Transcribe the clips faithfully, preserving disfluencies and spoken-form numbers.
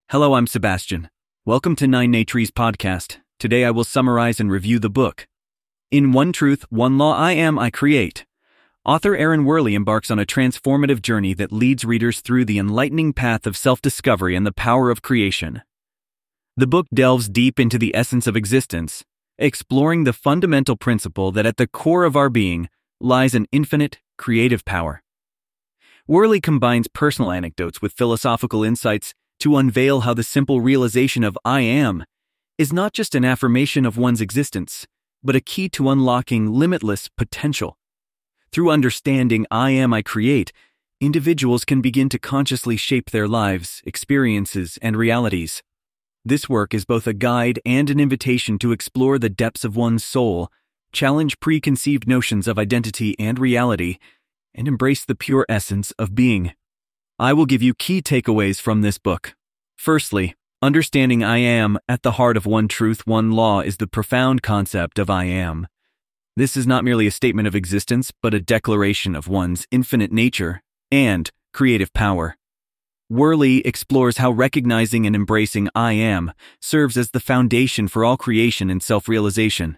Hello, I'm Sebastian. Welcome to Nine Natries podcast. Today I will summarize and review the book. In One Truth, One Law, I Am, I Create. Author Aaron Worley embarks on a transformative journey that leads readers through the enlightening path of self-discovery and the power of creation. The book delves deep into the essence of existence, exploring the fundamental principle that at the core of our being lies an infinite, creative power. Worley combines personal anecdotes with philosophical insights to unveil how the simple realization of I am is not just an affirmation of one's existence, but a key to unlocking limitless potential. Through understanding I am, I create, individuals can begin to consciously shape their lives, experiences, and realities. This work is both a guide and an invitation to explore the depths of one's soul, challenge preconceived notions of identity and reality, and embrace the pure essence of being. I will give you key takeaways from this book. Firstly, understanding I am at the heart of One Truth, One Law is the profound concept of I am. This is not merely a statement of existence, but a declaration of one's infinite nature and creative power. Worley explores how recognizing and embracing I am serves as the foundation for all creation and self-realization.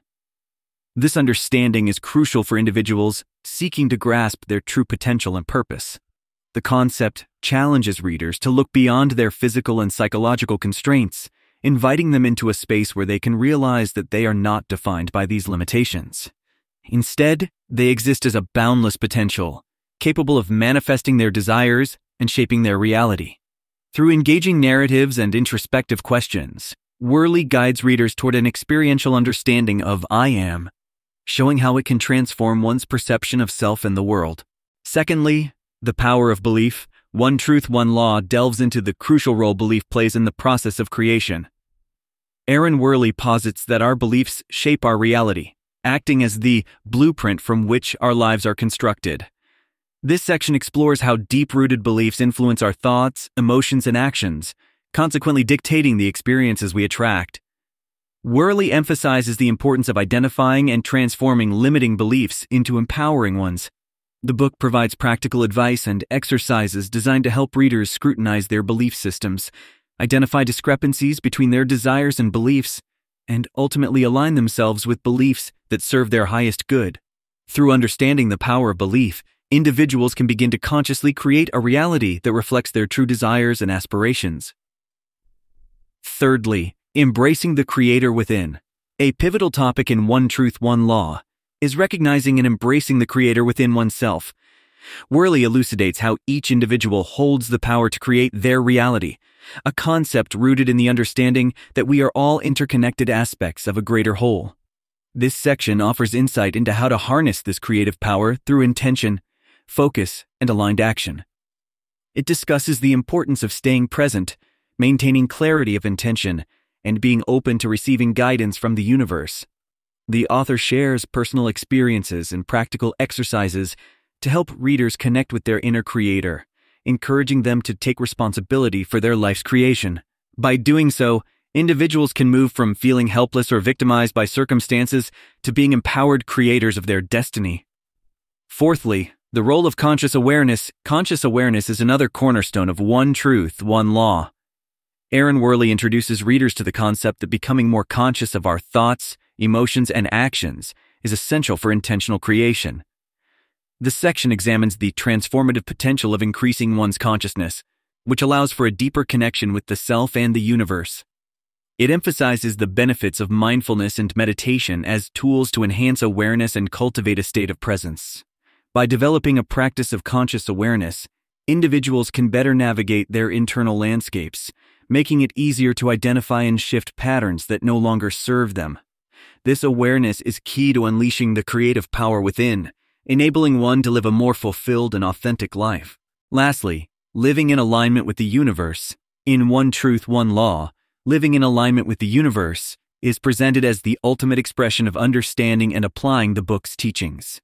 This understanding is crucial for individuals seeking to grasp their true potential and purpose. The concept challenges readers to look beyond their physical and psychological constraints, inviting them into a space where they can realize that they are not defined by these limitations. Instead, they exist as a boundless potential, capable of manifesting their desires and shaping their reality. Through engaging narratives and introspective questions, Worley guides readers toward an experiential understanding of I am, showing how it can transform one's perception of self and the world. Secondly, The Power of Belief, One Truth, One Law delves into the crucial role belief plays in the process of creation. Aaron Worley posits that our beliefs shape our reality, acting as the blueprint from which our lives are constructed. This section explores how deep-rooted beliefs influence our thoughts, emotions, and actions, consequently dictating the experiences we attract. Worley emphasizes the importance of identifying and transforming limiting beliefs into empowering ones. The book provides practical advice and exercises designed to help readers scrutinize their belief systems, identify discrepancies between their desires and beliefs, and ultimately align themselves with beliefs that serve their highest good. Through understanding the power of belief, individuals can begin to consciously create a reality that reflects their true desires and aspirations. Thirdly, embracing the creator within. A pivotal topic in One Truth, One Law is recognizing and embracing the creator within oneself. Worley elucidates how each individual holds the power to create their reality, a concept rooted in the understanding that we are all interconnected aspects of a greater whole. This section offers insight into how to harness this creative power through intention, focus, and aligned action. It discusses the importance of staying present, maintaining clarity of intention, and being open to receiving guidance from the universe. The author shares personal experiences and practical exercises to help readers connect with their inner creator, encouraging them to take responsibility for their life's creation. By doing so, individuals can move from feeling helpless or victimized by circumstances to being empowered creators of their destiny. Fourthly, the role of conscious awareness. Conscious awareness is another cornerstone of One Truth, One Law. Aaron Worley introduces readers to the concept that becoming more conscious of our thoughts, emotions, and actions is essential for intentional creation. This section examines the transformative potential of increasing one's consciousness, which allows for a deeper connection with the self and the universe. It emphasizes the benefits of mindfulness and meditation as tools to enhance awareness and cultivate a state of presence. By developing a practice of conscious awareness, individuals can better navigate their internal landscapes, making it easier to identify and shift patterns that no longer serve them. This awareness is key to unleashing the creative power within, enabling one to live a more fulfilled and authentic life. Lastly, living in alignment with the universe. In One Truth, One Law, living in alignment with the universe is presented as the ultimate expression of understanding and applying the book's teachings.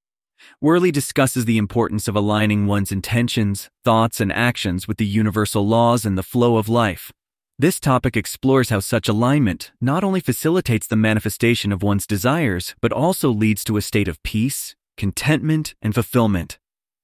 Worley discusses the importance of aligning one's intentions, thoughts, and actions with the universal laws and the flow of life. This topic explores how such alignment not only facilitates the manifestation of one's desires, but also leads to a state of peace, contentment, and fulfillment.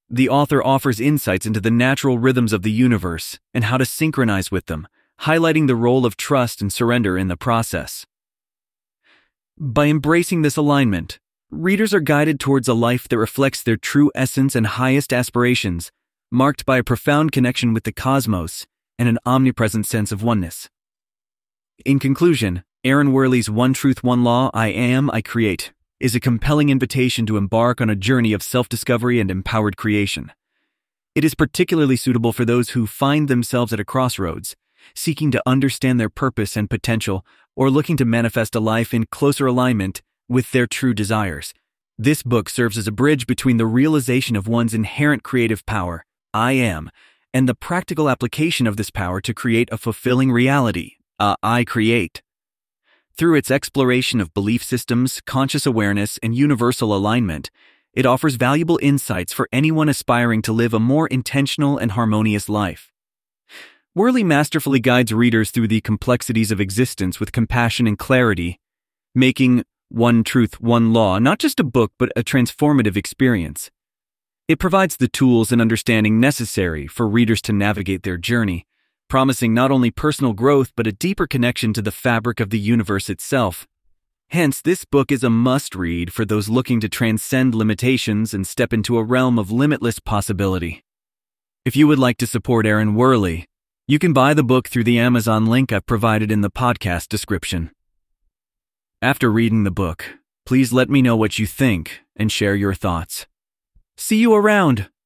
The author offers insights into the natural rhythms of the universe and how to synchronize with them, highlighting the role of trust and surrender in the process. By embracing this alignment, readers are guided towards a life that reflects their true essence and highest aspirations, marked by a profound connection with the cosmos and an omnipresent sense of oneness. In conclusion, Aaron Worley's One Truth, One Law, I Am, I Create is a compelling invitation to embark on a journey of self-discovery and empowered creation. It is particularly suitable for those who find themselves at a crossroads, seeking to understand their purpose and potential, or looking to manifest a life in closer alignment with their true desires. This book serves as a bridge between the realization of one's inherent creative power, I am, and the practical application of this power to create a fulfilling reality, uh, I Create. Through its exploration of belief systems, conscious awareness, and universal alignment, it offers valuable insights for anyone aspiring to live a more intentional and harmonious life. Worley masterfully guides readers through the complexities of existence with compassion and clarity, making One Truth, One Law not just a book but a transformative experience. It provides the tools and understanding necessary for readers to navigate their journey, promising not only personal growth but a deeper connection to the fabric of the universe itself. Hence, this book is a must-read for those looking to transcend limitations and step into a realm of limitless possibility. If you would like to support Aaron Worley, you can buy the book through the Amazon link I've provided in the podcast description. After reading the book, please let me know what you think and share your thoughts. See you around!